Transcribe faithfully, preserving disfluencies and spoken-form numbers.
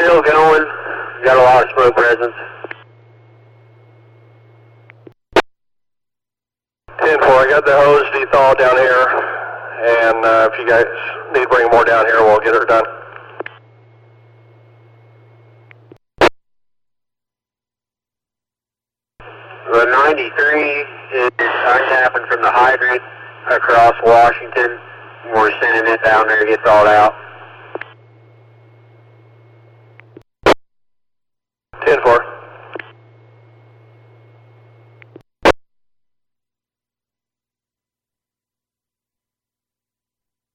Still going. Got a lot of smoke presence. ten four, I got the hose dethawed down here, and uh, if you guys need to bring more down here, we'll get her done. The ninety-three is untapping from the hydrant across Washington. We're sending it down there to get thawed out. ten four.